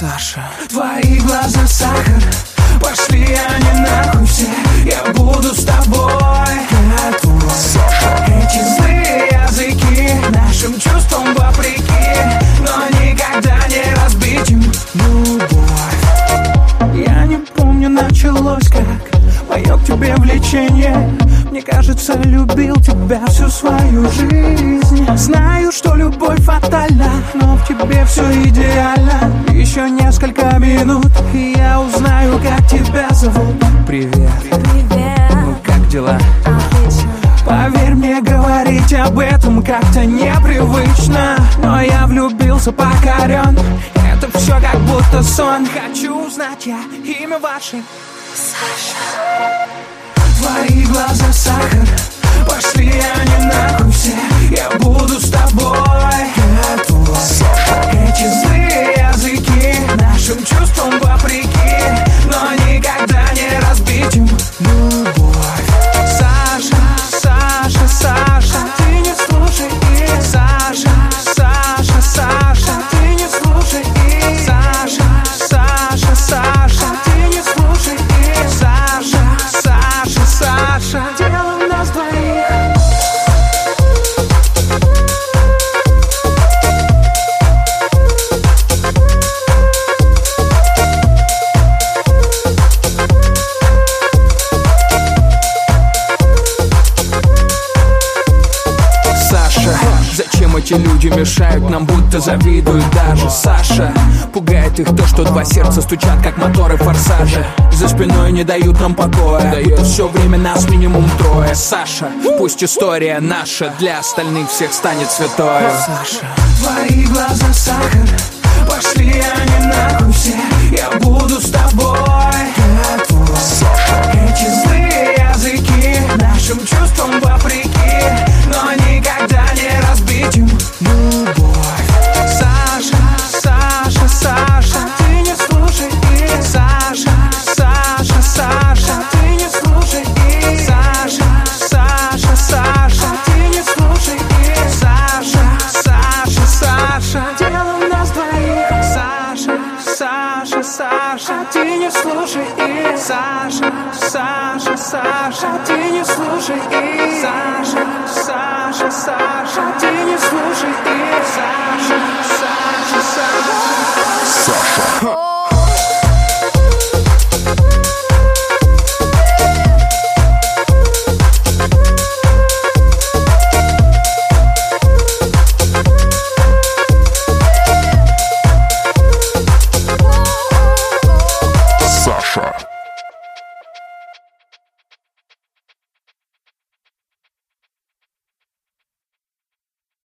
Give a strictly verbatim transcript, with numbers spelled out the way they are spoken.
Саша. Твои глаза сахар, пошли они нахуй все. Я буду с тобой, готов. Эти злые языки нашим чувствам вопреки, но никогда не разбить им любовь. Я не помню, началось как мое к тебе влечение. Мне кажется, любил тебя всю свою жизнь. Знаю, что любовь фатальна, но в тебе все идеально. Еще несколько минут, и я узнаю, как тебя зовут. Привет. Привет. Ну как дела? Отлично. Поверь мне, говорить об этом как-то непривычно, но я влюбился, покорен. Это все как будто сон. Хочу узнать я имя ваше. Саша. Твои глаза сахар, пошли они нахуй все. Я буду с тобой, готов. Эти злые языки нашим чувствам вопреки, но никогда не разбить им любовь. Саша, Саша, Саша, ты не слушай их. Саша, Саша, Саша, ты не слушай их. Саша, Саша, Саша, ты не слушай их. Саша, Саша, Саша, дело в нас двоих. Саша, зачем эти люди мешают нам, будто завидуют даже? Саша, пугает их то, что два сердца стучат, как моторы форсажа. За спиной не дают нам покоя, дают все время нас минимум трое. Саша, пусть история наша для остальных всех станет святой. Саша, твои глаза сахар, пошли они нахуй все. Я буду с тобой, готов. Эти злые языки нашим чувствам вопреки, но никогда не разбить им любовь. Саша, Саша, Саша, ты не слушай их. Саша, Саша, Саша, ты не слушай их. Саша, Саша, Саша, ты не слушай их. Саша, Саша, Саша, дело в нас двоих. Саша, Саша, Саша, ты не слушай их. Саша, Саша, Саша, ты не слушай их. Саша, Саша, Саша, ты не слушай их. Саша, Саша,